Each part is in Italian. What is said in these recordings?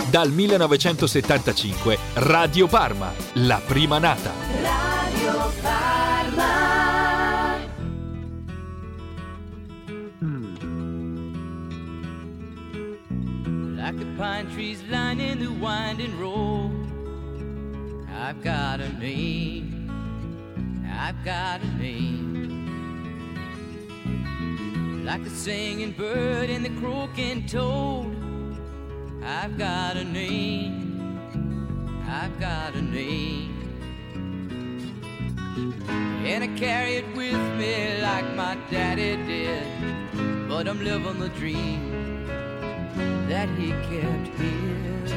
Dal 1975 Radio Parma, la prima nata. Radio Parma. Like the pine trees lining the winding road, I've got a name, I've got a name. Like the singing bird and the croaking toad, I've got a name, I've got a name. And I carry it with me like my daddy did, but I'm living the dream that he kept here.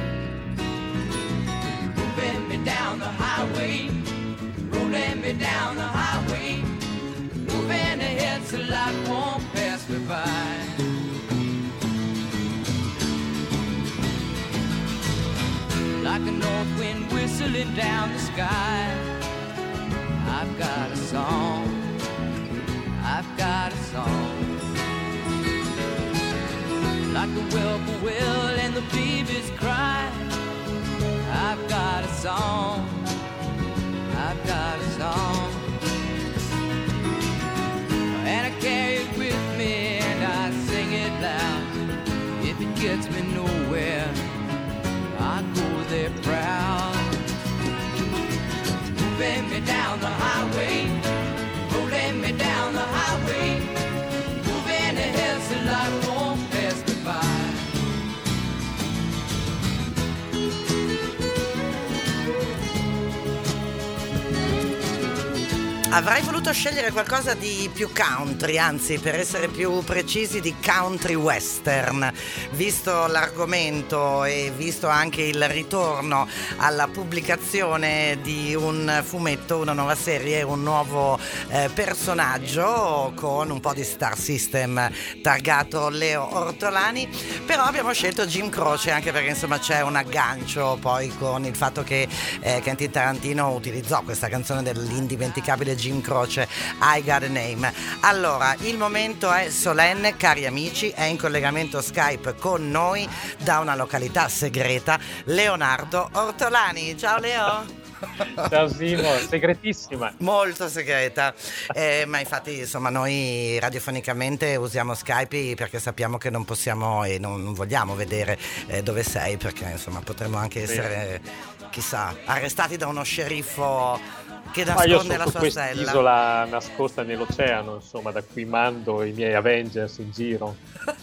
Moving me down the highway, rolling me down the highway, moving ahead so life won't pass me by. Like a north wind whistling down the sky, I've got a song, I've got a song. Like the whippoorwill and the babies cry, I've got a song, I've got a song. And I carry it with me and I sing it loud. If it gets me nowhere, I go there proud. Moving me down the highway, rolling me down the highway, moving ahead so life won't pass me by. Avrei voluto scegliere qualcosa di più country, anzi per essere più precisi di country western, visto l'argomento e visto anche il ritorno alla pubblicazione di un fumetto, una nuova serie, un nuovo personaggio con un po' di Star System targato Leo Ortolani, però abbiamo scelto Jim Croce anche perché insomma c'è un aggancio poi con il fatto che Quentin Tarantino utilizzò questa canzone dell'indimenticabile Jim Croce, I Got a Name. Allora, il momento è solenne, cari amici, è in collegamento Skype con noi da una località segreta Leonardo Ortolani. Ciao Leo. Ciao Simo, segretissima. Molto segreta, ma infatti insomma noi radiofonicamente usiamo Skype perché sappiamo che non possiamo e non vogliamo vedere dove sei, perché insomma potremmo anche essere, chissà, arrestati da uno sceriffo che nasconde la sua stella. Isola nascosta nell'oceano, insomma, da cui mando i miei Avengers in giro.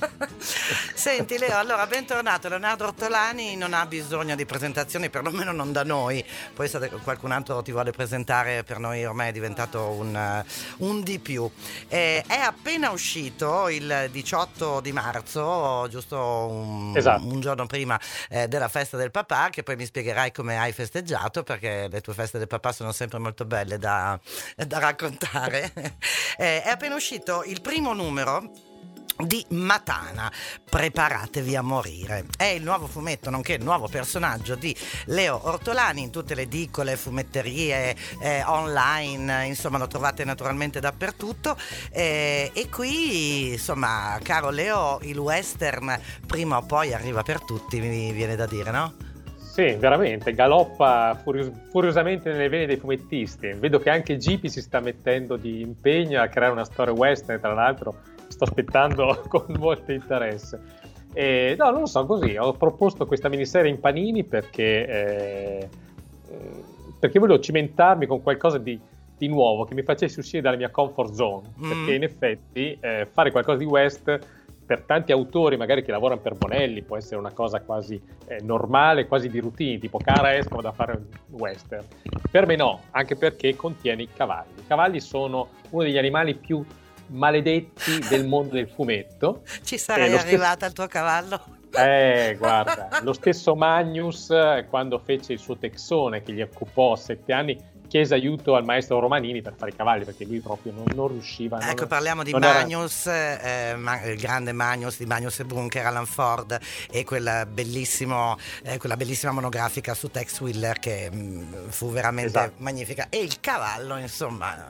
Senti Leo, allora bentornato. Leonardo Ortolani non ha bisogno di presentazioni, perlomeno non da noi. Poi se qualcun altro ti vuole presentare, per noi ormai è diventato un di più. È appena uscito il 18 di marzo, giusto un giorno prima della festa del papà, che poi mi spiegherai come hai festeggiato, perché le tue feste del papà sono sempre molto belle da raccontare. È appena uscito il primo numero di Matana, preparatevi a morire. È il nuovo fumetto, nonché il nuovo personaggio di Leo Ortolani in tutte le edicole, fumetterie, online, insomma lo trovate naturalmente dappertutto. E qui, insomma, caro Leo, il western prima o poi arriva per tutti, mi viene da dire, no? Sì, veramente, galoppa furiosamente nelle vene dei fumettisti. Vedo che anche Gipi si sta mettendo di impegno a creare una storia western, tra l'altro sto aspettando con molto interesse. No, non lo so, così ho proposto questa miniserie in panini perché volevo cimentarmi con qualcosa di nuovo che mi facesse uscire dalla mia comfort zone, perché in effetti fare qualcosa di western per tanti autori magari che lavorano per Bonelli può essere una cosa quasi normale, quasi di routine, tipo cara escono da fare un western. Per me no, anche perché contiene i cavalli. I cavalli sono uno degli animali più maledetti del mondo del fumetto. Ci sarai arrivata al tuo cavallo? Guarda, lo stesso Magnus quando fece il suo Texone che gli occupò 7 anni chiese aiuto al maestro Romanini per fare i cavalli perché lui proprio non riusciva. Ecco, parliamo di Magnus, il grande Magnus di Magnus e Bunker, Alan Ford, e quella bellissima monografica su Tex Willer che fu veramente magnifica. E il cavallo, insomma,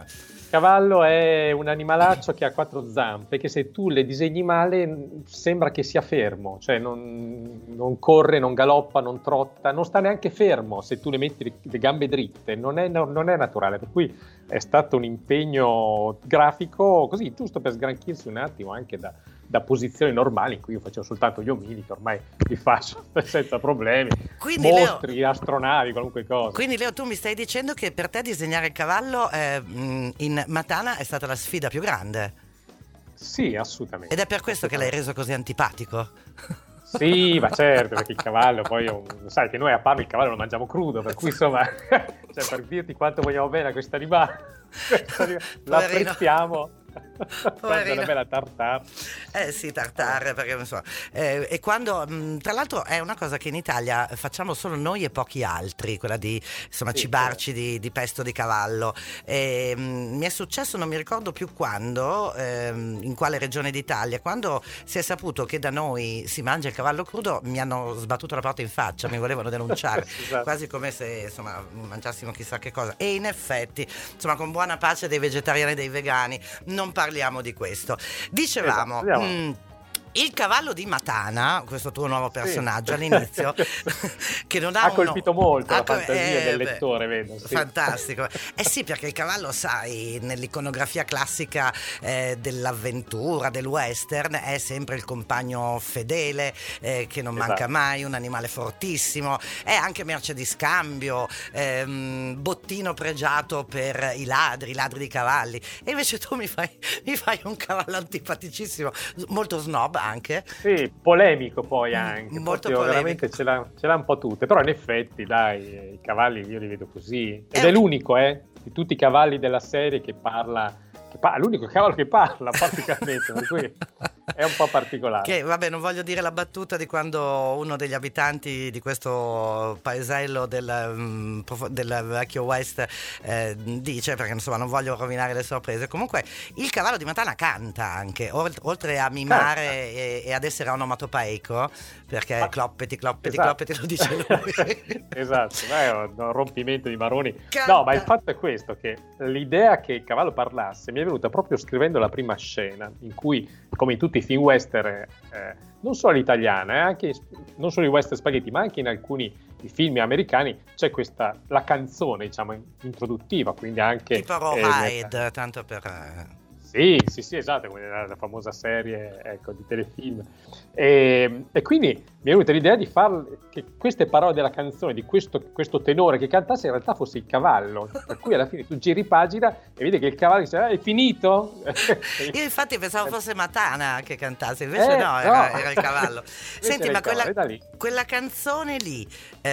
cavallo è un animalaccio che ha 4 zampe, che se tu le disegni male sembra che sia fermo, cioè non corre, non galoppa, non trotta, non sta neanche fermo se tu le metti le gambe dritte, non è naturale, per cui è stato un impegno grafico così, giusto per sgranchirsi un attimo anche da posizioni normali in cui io facevo soltanto gli ominidi, che ormai li faccio senza problemi, quindi, mostri, Leo, astronavi, qualunque cosa. Quindi Leo, tu mi stai dicendo che per te disegnare il cavallo in Matana è stata la sfida più grande? Sì, assolutamente. Ed è per questo che l'hai reso così antipatico? Sì, ma certo, perché il cavallo poi sai che noi a Parma il cavallo lo mangiamo crudo, per cui insomma, cioè, per dirti quanto vogliamo bene a questo animale, l'apprezziamo. Quando una bella tartare. Sì, tartare, perché insomma, e quando tra l'altro è una cosa che in Italia facciamo solo noi e pochi altri, quella di insomma cibarci di pesto di cavallo. Mi è successo, non mi ricordo più quando, in quale regione d'Italia, quando si è saputo che da noi si mangia il cavallo crudo, mi hanno sbattuto la porta in faccia, mi volevano denunciare. Esatto. Quasi come se insomma mangiassimo chissà che cosa. E in effetti, insomma, con buona pace dei vegetariani e dei vegani, non parliamo di questo. Dicevamo, il cavallo di Matana, questo tuo nuovo personaggio all'inizio, che non ha colpito molto la fantasia del lettore, vedo. Sì. Fantastico. Sì, perché il cavallo, sai, nell'iconografia classica dell'avventura, del western, è sempre il compagno fedele, che non manca mai, un animale fortissimo, è anche merce di scambio, bottino pregiato per i ladri di cavalli. E invece tu mi fai un cavallo antipaticissimo, molto snob anche. Sì, polemico poi anche. Molto polemico. Veramente ce l'ha un po' tutte, però in effetti dai, i cavalli io li vedo così. Ed è l'unico, di tutti i cavalli della serie che parla, l'unico cavallo che parla praticamente, per cui è un po' particolare. Che vabbè, non voglio dire la battuta di quando uno degli abitanti di questo paesello del vecchio West dice, perché insomma non voglio rovinare le sorprese, comunque il cavallo di Matana canta anche, oltre a mimare e ad essere onomatopeico, perché cloppeti, lo dice lui. Esatto, è un rompimento di maroni. Canta. No, ma il fatto è questo, che l'idea che il cavallo parlasse mi è venuta proprio scrivendo la prima scena, in cui, come in tutti i film western, non solo l'italiana, anche non solo i western spaghetti, ma anche in alcuni film americani c'è la canzone, diciamo, introduttiva, quindi anche tipo Rawhide, tanto per Sì, esatto, come la famosa serie, ecco, di telefilm. E quindi mi è venuta l'idea di far che queste parole della canzone, di questo tenore che cantasse, in realtà fosse il cavallo. Per cui alla fine tu giri pagina e vedi che il cavallo dice: è finito? Io infatti pensavo fosse Matana che cantasse, invece no, era il cavallo. Senti, ma quella canzone lì,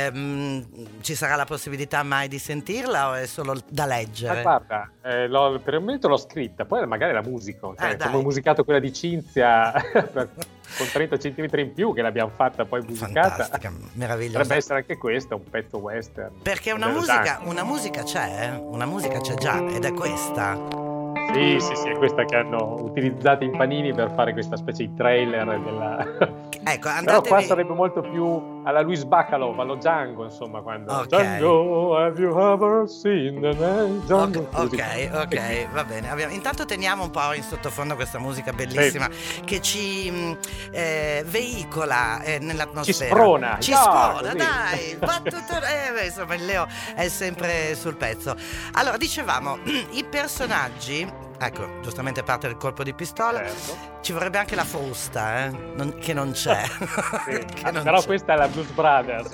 ci sarà la possibilità mai di sentirla o è solo da leggere? Guarda, per il momento l'ho scritta, poi magari la musico, come ho musicato quella di Cinzia con 30 centimetri in più, che l'abbiamo fatta poi musicata. Fantastica, meravigliosa. Potrebbe essere anche questa, un pezzo western. Perché una musica c'è, una musica c'è già, ed è questa. Sì, è questa che hanno utilizzato in panini per fare questa specie di trailer Ecco, però qua sarebbe molto più alla Luis Bacalov, allo Django, insomma, quando Django, have you ever seen the name Django? Ok, va bene. Intanto teniamo un po' in sottofondo questa musica bellissima che ci veicola nell'atmosfera. Ci sprona, dai, insomma, il Leo è sempre sul pezzo. Allora, dicevamo, i personaggi, ecco, giustamente parte del colpo di pistola, ci vorrebbe anche la frusta, che non c'è. Sì, però questa è la Blues Brothers,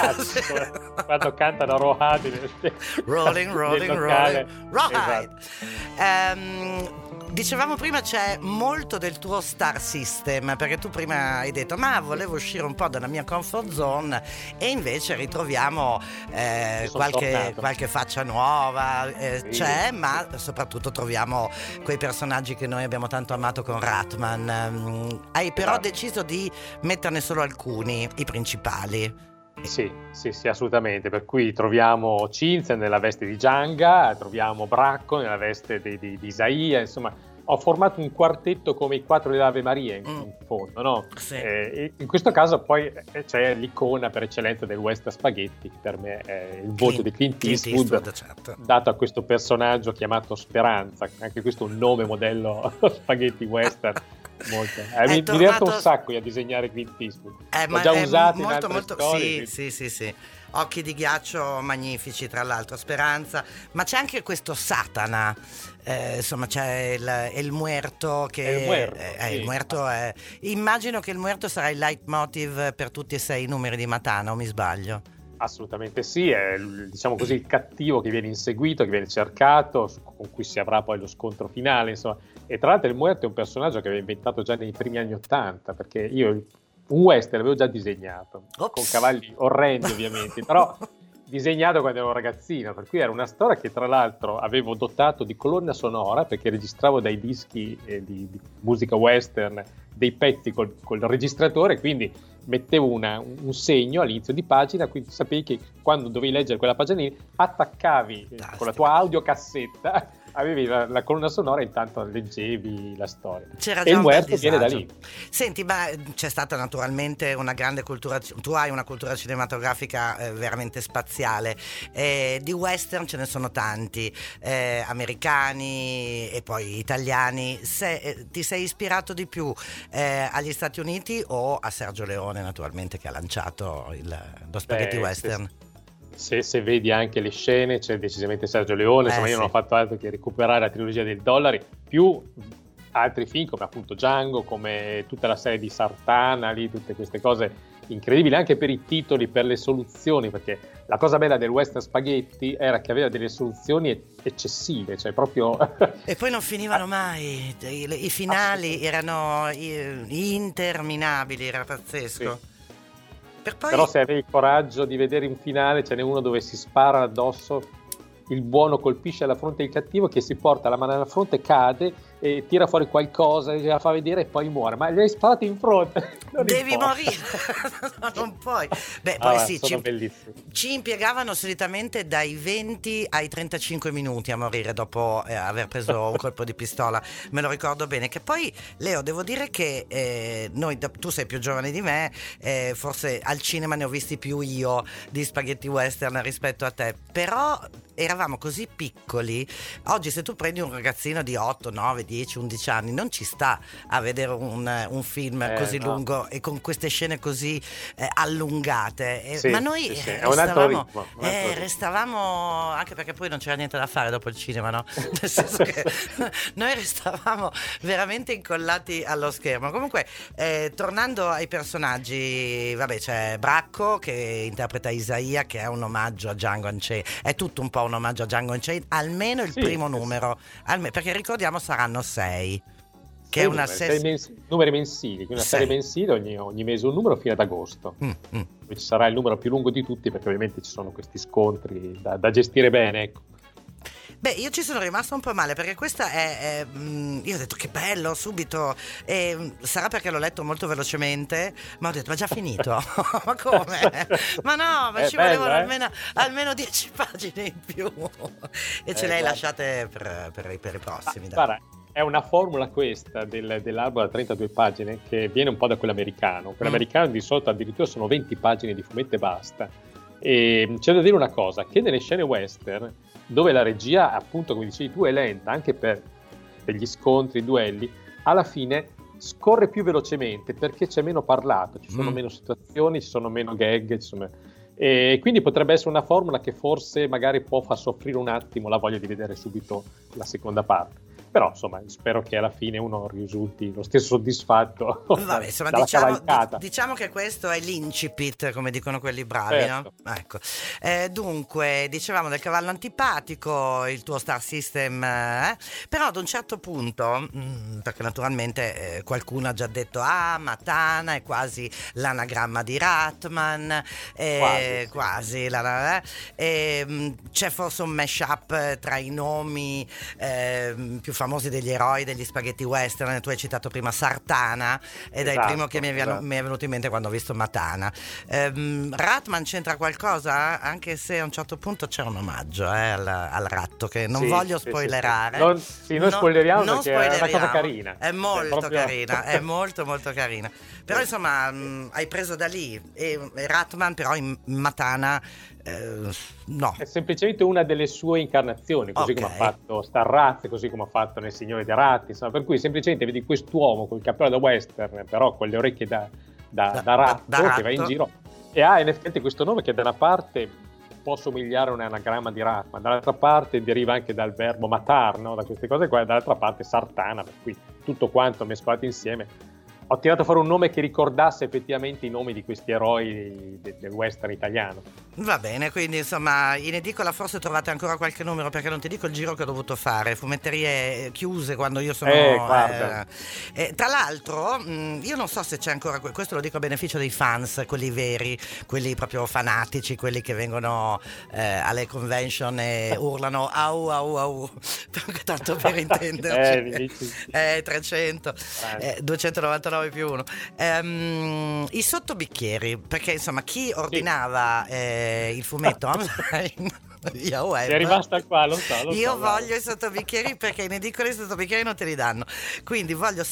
quando cantano Rawhide, Rolling Rawhide. Esatto. Dicevamo prima, c'è molto del tuo star system, perché tu prima hai detto ma volevo uscire un po' dalla mia comfort zone, e invece ritroviamo qualche faccia nuova, c'è, ma soprattutto troviamo quei personaggi che noi abbiamo tanto amato con Ratman. Hai però deciso di metterne solo alcuni, i principali. Sì, assolutamente, per cui troviamo Cinzia nella veste di Django, troviamo Bracco nella veste di Isaia, insomma ho formato un quartetto come i 4 delle Ave Maria in fondo, no? Sì. E in questo caso poi c'è l'icona per eccellenza del western spaghetti, che per me è il voto di Clint Eastwood, certo. dato a questo personaggio chiamato Speranza, anche questo è un nome modello spaghetti western. Molto. Mi diverto un sacco a disegnare Clint Eastwood. L'ho già usato in altre storie. Sì. Occhi di ghiaccio magnifici, tra l'altro, Speranza, ma c'è anche questo Satana, insomma c'è il Muerto che il Muerto è, immagino che il Muerto sarà il leitmotiv per tutti e 6 i numeri di Matana, o mi sbaglio? Assolutamente sì, è, diciamo così, il cattivo che viene inseguito, che viene cercato, con cui si avrà poi lo scontro finale, insomma. E tra l'altro il Muerto è un personaggio che avevo inventato già nei primi anni '80, perché io un western l'avevo già disegnato, con cavalli orrendi ovviamente, però disegnato quando ero ragazzino, per cui era una storia che tra l'altro avevo dotato di colonna sonora, perché registravo dai dischi di musica western dei pezzi col registratore, quindi mettevo un segno all'inizio di pagina, quindi sapevi che quando dovevi leggere quella pagina lì attaccavi con la tua audiocassetta, avevi la colonna sonora e intanto leggevi la storia. C'era e il Muerto viene da lì. Senti, ma c'è stata naturalmente una grande cultura, tu hai una cultura cinematografica veramente spaziale, di western ce ne sono tanti, americani e poi italiani. Ti sei ispirato di più agli Stati Uniti o a Sergio Leone, naturalmente, che ha lanciato lo spaghetti western? Se vedi anche le scene, c'è decisamente Sergio Leone, insomma io non ho fatto altro che recuperare la trilogia del Dollari, più altri film come appunto Django, come tutta la serie di Sartana, lì, tutte queste cose incredibili, anche per i titoli, per le soluzioni, perché la cosa bella del western spaghetti era che aveva delle soluzioni eccessive, cioè proprio... E poi non finivano mai, i finali erano interminabili, era pazzesco. Sì. Però se avevi il coraggio di vedere un finale, ce n'è uno dove si spara addosso, il buono colpisce alla fronte il cattivo, che si porta la mano alla fronte, cade e tira fuori qualcosa, la fa vedere e poi muore. Ma gli hai sparato in fronte, devi morire. No, non puoi. Beh, poi sì, ci impiegavano solitamente dai 20 ai 35 minuti a morire dopo aver preso un colpo di pistola, me lo ricordo bene. Che poi, Leo, devo dire che tu sei più giovane di me, forse al cinema ne ho visti più io di spaghetti western rispetto a te, però eravamo così piccoli. Oggi se tu prendi un ragazzino di 8, 9, 10, 11 anni non ci sta a vedere un film così lungo e con queste scene così allungate, ma noi restavamo, anche perché poi non c'era niente da fare dopo il cinema, no? Nel senso che noi restavamo veramente incollati allo schermo. Comunque, tornando ai personaggi, vabbè, c'è Bracco che interpreta Isaia, che è un omaggio a Django Unchained, è tutto un po' un omaggio a Django Unchained, almeno il primo numero, perché ricordiamo saranno 6, che è una numeri mensili, una serie mensile, ogni mese un numero fino ad agosto. Poi ci sarà il numero più lungo di tutti, perché ovviamente ci sono questi scontri da gestire bene, ecco. Beh, io ci sono rimasta un po' male, perché questa io ho detto che bello subito, sarà perché l'ho letto molto velocemente, ma ho detto ma già finito. Ma come? Ma no, ma ci volevano almeno 10 pagine in più, e ce le hai lasciate per i prossimi. Guarda, è una formula questa dell'albo da 32 pagine che viene un po' da quell'americano. Quell'americano di solito addirittura sono 20 pagine di fumetto e basta. E c'è da dire una cosa, che nelle scene western, dove la regia, appunto come dicevi tu, è lenta anche per gli scontri, i duelli, alla fine scorre più velocemente perché c'è meno parlato, ci sono meno situazioni, ci sono meno gag, e quindi potrebbe essere una formula che forse magari può far soffrire un attimo la voglia di vedere subito la seconda parte. Però insomma spero che alla fine uno risulti lo stesso soddisfatto. Vabbè, insomma, diciamo che questo è l'incipit, come dicono quelli bravi, certo. No? Ecco. Dunque, dicevamo del cavallo antipatico, il tuo star system, però ad un certo punto, perché naturalmente qualcuno ha già detto Matana è quasi l'anagramma di Ratman, quasi c'è forse un mashup tra i nomi più famosi degli eroi degli spaghetti western. Tu hai citato prima Sartana ed è il primo che mi è venuto in mente quando ho visto Matana. Ratman c'entra qualcosa? Anche se a un certo punto c'è un omaggio al ratto che non voglio spoilerare. Non spoileriamo perché è una cosa carina. È molto carina, è molto molto carina. Però insomma hai preso da lì e Ratman però in Matana no. È semplicemente una delle sue incarnazioni, così come ha fatto Starraz, così come ha fatto nel Signore dei Ratti, insomma, per cui semplicemente vedi quest'uomo con il cappello da western, però con le orecchie da ratto che va in giro e ha in effetti questo nome che da una parte può somigliare a un anagramma di rat, ma dall'altra parte deriva anche dal verbo matar, no? Da queste cose qua, e dall'altra parte Sartana, per cui tutto quanto mescolato insieme. Ho tirato fuori un nome che ricordasse effettivamente i nomi di questi eroi del western italiano. Va bene, quindi insomma in edicola forse trovate ancora qualche numero, perché non ti dico il giro che ho dovuto fare, fumetterie chiuse quando io sono tra l'altro io non so se c'è ancora, questo lo dico a beneficio dei fans, quelli veri, quelli proprio fanatici, quelli che vengono alle convention e urlano au au au tanto per intenderci 300 299 più 1 i sottobicchieri, perché insomma chi ordinava il fumetto online è rimasta qua, lo so. Io voglio i sottobicchieri, perché in edicola i sottobicchieri non te li danno, quindi vorrei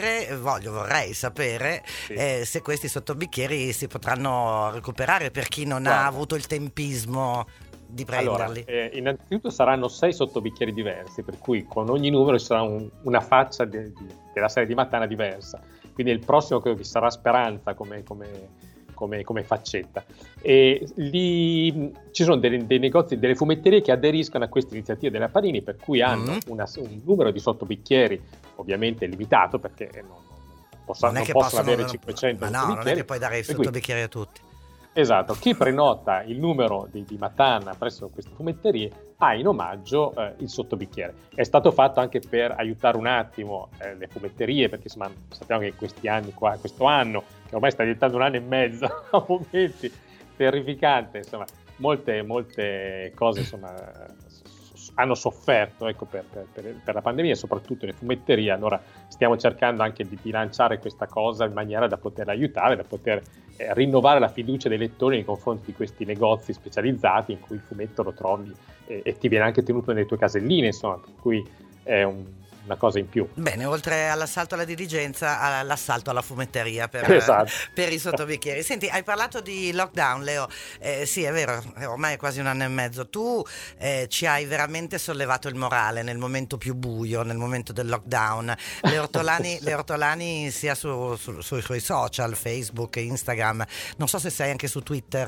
sapere se questi sottobicchieri si potranno recuperare per chi non ha avuto il tempismo di prenderli. Allora, innanzitutto saranno 6 sottobicchieri diversi, per cui con ogni numero ci sarà una faccia della serie di Matana diversa, quindi il prossimo credo che sarà Speranza come faccetta, e lì ci sono dei negozi, delle fumetterie che aderiscono a queste iniziative della Panini, per cui hanno un numero di sottobicchieri ovviamente limitato, perché non possono avere 500 ma no, non è che puoi dare i sottobicchieri a tutti. Esatto, chi prenota il numero di Matana presso queste fumetterie ha in omaggio il sottobicchiere. È stato fatto anche per aiutare un attimo le fumetterie, perché insomma sappiamo che questo anno, che ormai sta diventando un anno e mezzo a momenti, terrificante, insomma, molte cose insomma hanno sofferto, ecco, per la pandemia, soprattutto le fumetterie. Allora stiamo cercando anche di bilanciare questa cosa in maniera da poter aiutare, da poter rinnovare la fiducia dei lettori nei confronti di questi negozi specializzati in cui il fumetto lo trovi e ti viene anche tenuto nelle tue caselline, insomma, per cui è una cosa in più. Bene, oltre all'assalto alla diligenza, all'assalto alla fumetteria per i sottobicchieri. Senti, hai parlato di lockdown, Leo. Sì, è vero, ormai è quasi un anno e mezzo. Tu ci hai veramente sollevato il morale nel momento più buio, nel momento del lockdown. Le Ortolani sia sui suoi social, Facebook, Instagram, non so se sei anche su Twitter.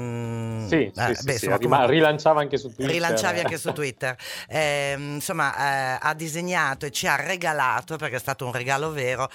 Rilanciava anche su Twitter. Rilanciavi anche su Twitter. Insomma, ha disegnato e ci ha regalato, perché è stato un regalo vero,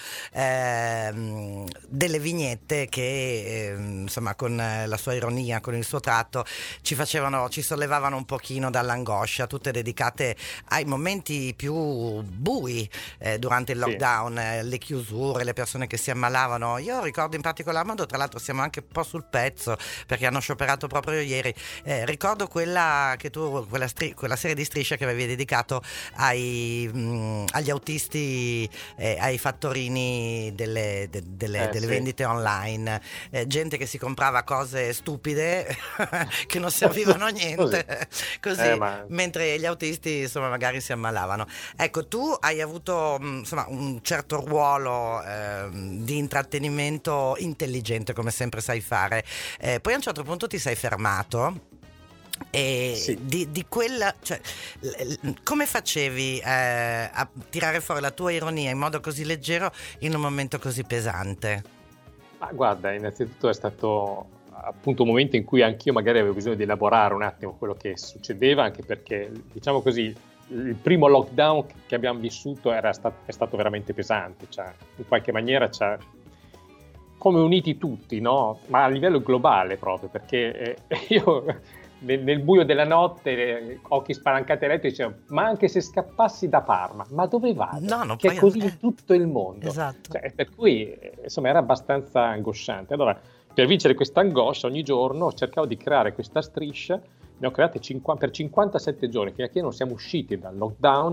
delle vignette che insomma con la sua ironia, con il suo tratto ci sollevavano un pochino dall'angoscia, tutte dedicate ai momenti più bui durante il lockdown, le chiusure, le persone che si ammalavano. Io ricordo in particolar modo, tra l'altro siamo anche un po' sul pezzo perché hanno scioperato proprio ieri, ricordo quella serie di strisce che avevi dedicato agli autisti, ai fattorini delle vendite online, gente che si comprava cose stupide che non servivano a niente così mentre gli autisti insomma magari si ammalavano. Ecco, tu hai avuto insomma un certo ruolo di intrattenimento intelligente, come sempre sai fare, poi a un certo punto ti sei fermato. E di quella, cioè, come facevi a tirare fuori la tua ironia in modo così leggero in un momento così pesante? Guarda, innanzitutto è stato appunto un momento in cui anch'io magari avevo bisogno di elaborare un attimo quello che succedeva, anche perché, diciamo così, il primo lockdown che abbiamo vissuto è stato veramente pesante, cioè in qualche maniera c'ha come uniti tutti, no? Ma a livello globale proprio, perché io nel buio della notte, occhi spalancati a letto, dicevo: ma anche se scappassi da Parma, ma dove vado? No, che è così in tutto il mondo. Esatto. Cioè, per cui insomma era abbastanza angosciante. Allora, per vincere questa angoscia ogni giorno cercavo di creare questa striscia. Ne ho create per 57 giorni, fino a che non siamo usciti dal lockdown,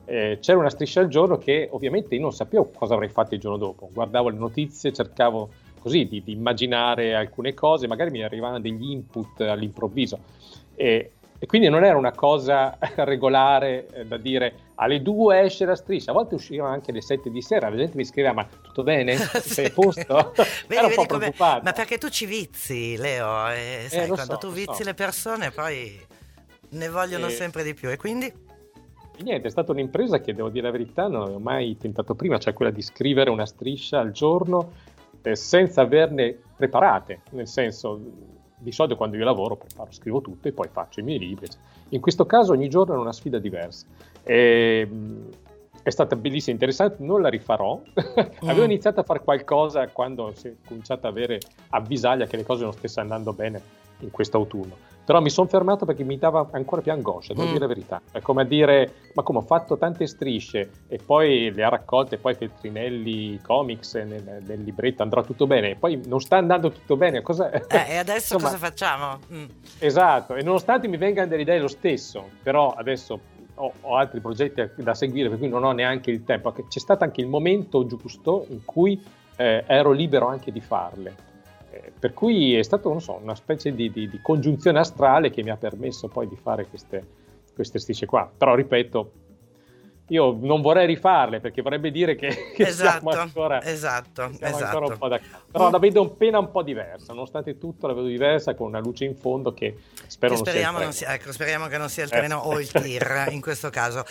c'era una striscia al giorno che ovviamente io non sapevo cosa avrei fatto il giorno dopo. Guardavo le notizie, cercavo così di immaginare alcune cose, magari mi arrivavano degli input all'improvviso. E quindi non era una cosa regolare da dire alle 2 esce la striscia, a volte uscivano anche alle 7 di sera, la gente mi scriveva ma tutto bene? Sei a posto? Era un po' preoccupata. Ma perché tu ci vizi, Leo, sai, quando tu vizi le persone poi ne vogliono sempre di più, e quindi? Niente, è stata un'impresa che, devo dire la verità, non avevo mai tentato prima, cioè quella di scrivere una striscia al giorno senza averne preparate, nel senso, di solito quando io lavoro preparo, scrivo tutto e poi faccio i miei libri. In questo caso ogni giorno era una sfida diversa. È stata bellissima, interessante, non la rifarò. Avevo iniziato a fare qualcosa quando si è cominciato ad avere avvisaglia che le cose non stesse andando bene in questo autunno. Però mi sono fermato perché mi dava ancora più angoscia, devo dire la verità. È come a dire, ma come ho fatto tante strisce e poi le ha raccolte poi Feltrinelli Comics nel libretto, andrà tutto bene, e poi non sta andando tutto bene. E adesso insomma, cosa facciamo? Esatto, e nonostante mi vengano delle idee lo stesso, però adesso ho altri progetti da seguire, per cui non ho neanche il tempo. C'è stato anche il momento giusto in cui ero libero anche di farle. Per cui è stato, non so, una specie di congiunzione astrale che mi ha permesso poi di fare queste strisce qua. Però ripeto, io non vorrei rifarle perché vorrebbe dire che siamo ancora un po' da capo. Però la vedo appena un po' diversa, nonostante tutto la vedo diversa, con una luce in fondo che spero non sia speriamo che non sia il treno o il tir in questo caso.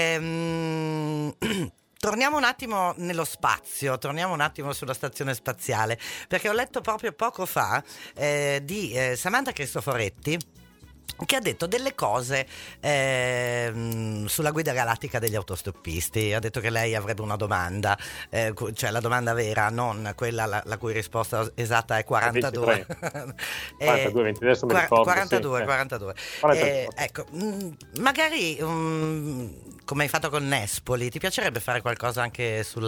Torniamo un attimo nello spazio, torniamo un attimo sulla stazione spaziale, perché ho letto proprio poco fa di Samantha Cristoforetti, che ha detto delle cose sulla guida galattica degli autostoppisti. Ha detto che lei avrebbe una domanda, cioè la domanda vera, non quella la cui risposta esatta è 42. 42, 20, adesso mi ricordo. 42. Ecco, magari come hai fatto con Nespoli, ti piacerebbe fare qualcosa anche su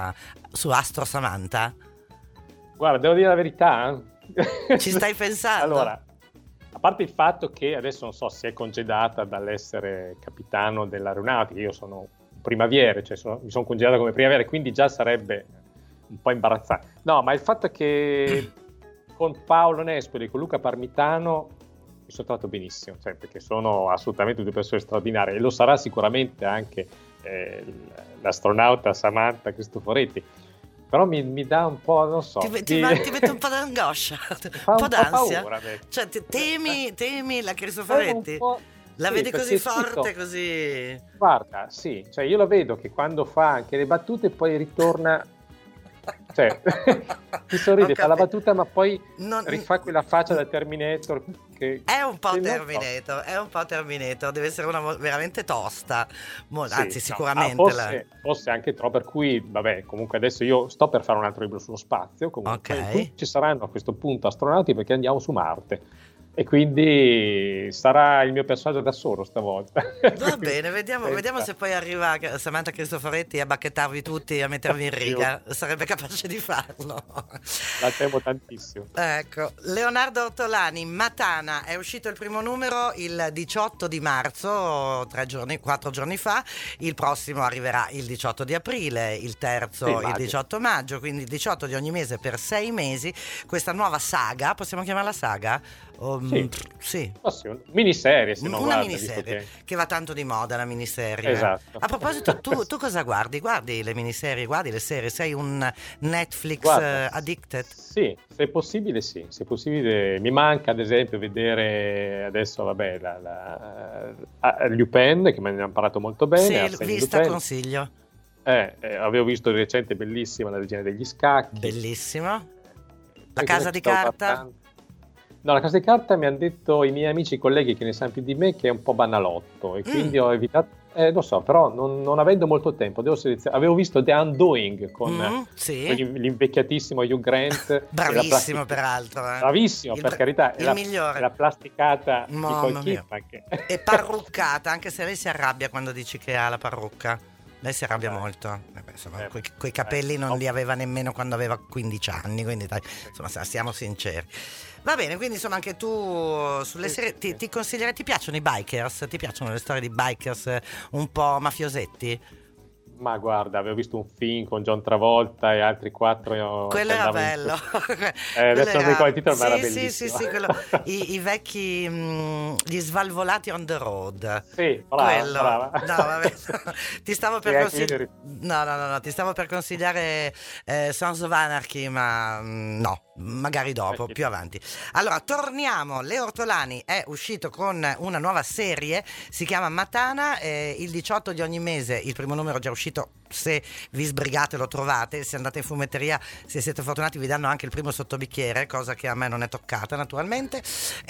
Astro Samantha? Guarda, devo dire la verità. Ci stai pensando? Allora, a parte il fatto che adesso non so, si è congedata dall'essere capitano dell'aeronautica, io sono un primaviere, cioè mi sono congedata come primaviere, quindi già sarebbe un po' imbarazzante. No, ma il fatto è che con Paolo Nespoli e con Luca Parmitano mi sono trovato benissimo, cioè, perché sono assolutamente due persone straordinarie, e lo sarà sicuramente anche l'astronauta Samantha Cristoforetti. Però mi dà un po', non so, ti mette un po' d'angoscia, un po' d'ansia, paura, cioè temi la Cristoforetti, la vedi così forte, così. Guarda, sì, cioè io la vedo che quando fa anche le battute poi ritorna, cioè ti sorride, fa la battuta ma poi rifà quella faccia da Terminator che è un po' Terminator, deve essere una veramente tosta, anzi sicuramente forse anche troppo, per cui vabbè, comunque adesso io sto per fare un altro libro sullo spazio, comunque ci saranno a questo punto astronauti perché andiamo su Marte. E quindi sarà il mio personaggio da solo stavolta. Va bene, vediamo se poi arriva Samantha Cristoforetti a bacchettarvi tutti, a mettervi in riga. Sarebbe capace di farlo. La temo tantissimo. Ecco, Leonardo Ortolani, Matana, è uscito il primo numero il 18 di marzo, 4 giorni fa. Il prossimo arriverà il 18 di aprile, il terzo il 18 maggio, quindi il 18 di ogni mese per 6 mesi. Questa nuova saga, possiamo chiamarla saga? Sì. Miniserie, se non una miniserie che va tanto di moda, la miniserie. Esatto. A proposito, tu cosa guardi? Guardi le miniserie, guardi le serie? Sei un Netflix addicted? Sì, se possibile sì. Se possibile mi manca ad esempio vedere adesso Lupin, che me ne hanno parlato molto bene. Sì, vista, consiglio. Avevo visto di recente, bellissima, La regina degli scacchi. Bellissima. La casa di carta. No, La casa di carta mi hanno detto i miei amici, i colleghi che ne sanno più di me, che è un po' banalotto, e quindi ho evitato, lo so, però non avendo molto tempo, devo selezionare. Avevo visto The Undoing con l'invecchiatissimo Hugh Grant. Bravissimo peraltro. Bravissimo, per carità. Il migliore. La plasticata di E parruccata, anche se lei si arrabbia quando dici che ha la parrucca. Lei si arrabbia molto. Insomma, quei capelli non li aveva nemmeno quando aveva 15 anni, quindi dai, insomma, siamo sinceri. Va bene, quindi insomma anche tu sulle serie ti consiglierei, ti piacciono i bikers? Ti piacciono le storie di bikers un po' mafiosetti? Ma guarda, avevo visto un film con John Travolta e altri 4. Quello era bello. Adesso non mi ricordo il titolo, ma era bellissimo. Sì, quello, i vecchi, gli svalvolati on the road. Sì, brava. No, vabbè. Ti stavo per consigliare. No, ti stavo per consigliare Sons of Anarchy, ma no. Magari dopo, più avanti. Allora, torniamo. Leo Ortolani è uscito con una nuova serie, si chiama Matana, il 18 di ogni mese, il primo numero è già uscito, se vi sbrigate lo trovate, se andate in fumetteria, se siete fortunati vi danno anche il primo sottobicchiere, cosa che a me non è toccata naturalmente,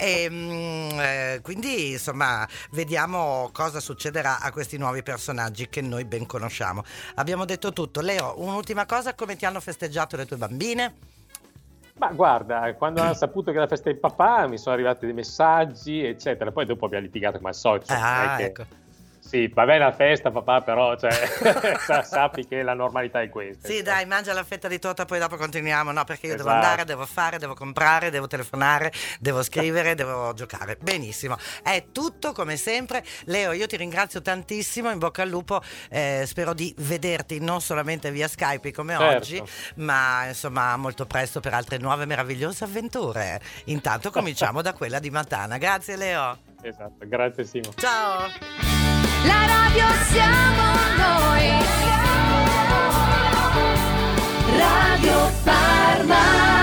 e quindi insomma vediamo cosa succederà a questi nuovi personaggi che noi ben conosciamo. Abbiamo detto tutto. Leo, un'ultima cosa, come ti hanno festeggiato le tue bambine? Ma guarda, quando hanno saputo che era la festa del papà mi sono arrivati dei messaggi eccetera, poi dopo abbiamo litigato come al solito. Ecco. Sì, va bene la festa papà, però sappi che la normalità è questa. Sì, dai, mangia la fetta di torta, poi dopo continuiamo. No, perché io devo Esatto. andare, devo fare, devo comprare, devo telefonare, devo scrivere, devo giocare. Benissimo, è tutto come sempre. Leo, io ti ringrazio tantissimo, in bocca al lupo, spero di vederti non solamente via Skype come oggi, ma insomma molto presto per altre nuove meravigliose avventure. Intanto cominciamo da quella di Matana. Grazie Leo. Esatto, grazie Simo. Ciao. La radio siamo noi. Radio Parma.